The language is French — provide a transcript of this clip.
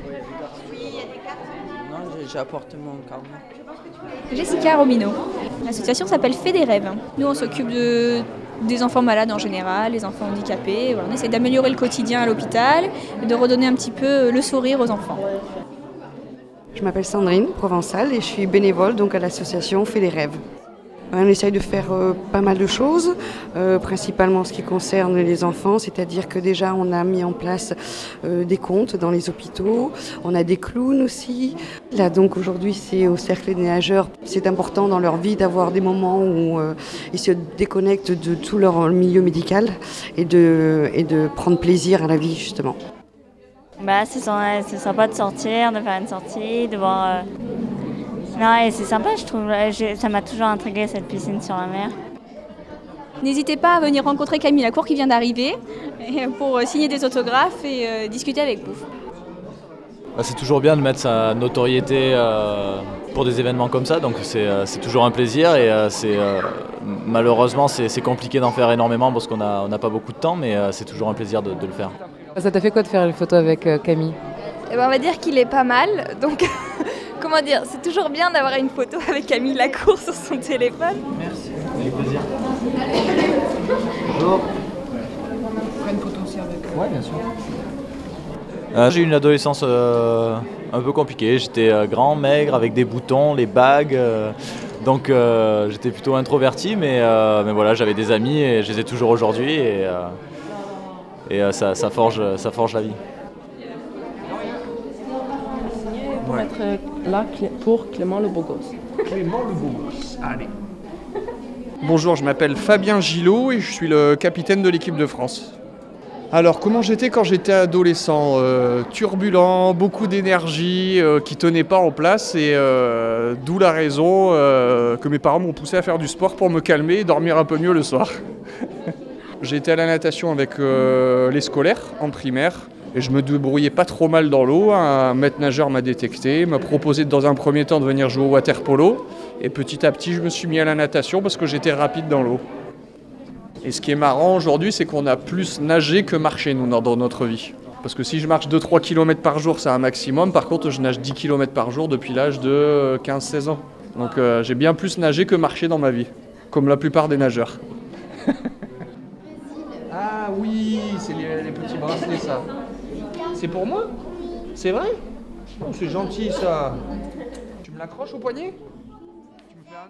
Non, j'apporte mon carnet. Jessica Romino. L'association s'appelle Fée des rêves. Nous, on s'occupe des enfants malades en général, les enfants handicapés. Voilà, on essaie d'améliorer le quotidien à l'hôpital et de redonner un petit peu le sourire aux enfants. Je m'appelle Sandrine Provençal et je suis bénévole donc à l'association Fée des rêves. On essaye de faire pas mal de choses, principalement ce qui concerne les enfants, c'est-à-dire que déjà on a mis en place des contes dans les hôpitaux, on a des clowns aussi. Là donc aujourd'hui c'est au Cercle des nageurs, c'est important dans leur vie d'avoir des moments où ils se déconnectent de tout leur milieu médical et de prendre plaisir à la vie justement. C'est sympa de sortir, de faire une sortie, de voir... Non, et c'est sympa, je trouve. Ça m'a toujours intriguée, cette piscine sur la mer. N'hésitez pas à venir rencontrer Camille Lacour qui vient d'arriver pour signer des autographes et discuter avec vous. C'est toujours bien de mettre sa notoriété pour des événements comme ça, donc c'est toujours un plaisir et malheureusement c'est compliqué d'en faire énormément parce qu'on n'a pas beaucoup de temps, mais c'est toujours un plaisir de le faire. Ça t'a fait quoi de faire une photo avec Camille ? On va dire qu'il est pas mal, donc comment dire, c'est toujours bien d'avoir une photo avec Camille Lacour sur son téléphone. Merci, avec plaisir. Bonjour. On prend une photo aussi avec Ouais, bien sûr. J'ai eu une adolescence un peu compliquée. J'étais grand, maigre, avec des boutons, les bagues. Donc j'étais plutôt introverti, mais voilà, j'avais des amis et je les ai toujours aujourd'hui. Et ça forge la vie. Pour être là pour Clément le beau gosse. Clément le beau gosse, allez. Bonjour, je m'appelle Fabien Gillot et je suis le capitaine de l'équipe de France. Alors, comment j'étais quand j'étais adolescent ? Turbulent, beaucoup d'énergie, qui tenait pas en place et d'où la raison que mes parents m'ont poussé à faire du sport pour me calmer et dormir un peu mieux le soir. J'ai été à la natation avec les scolaires en primaire. Et je me débrouillais pas trop mal dans l'eau. Un maître nageur m'a détecté, m'a proposé dans un premier temps de venir jouer au water polo. Et petit à petit, je me suis mis à la natation parce que j'étais rapide dans l'eau. Et ce qui est marrant aujourd'hui, c'est qu'on a plus nagé que marché, nous, dans notre vie. Parce que si je marche 2-3 km par jour, c'est un maximum. Par contre, je nage 10 km par jour depuis l'âge de 15-16 ans. Donc j'ai bien plus nagé que marché dans ma vie, comme la plupart des nageurs. Ah oui, c'est les petits bracelets, ça. C'est pour moi ? C'est vrai ? Oh, c'est gentil ça. Tu me l'accroches au poignet ? Tu me fais un nœud ?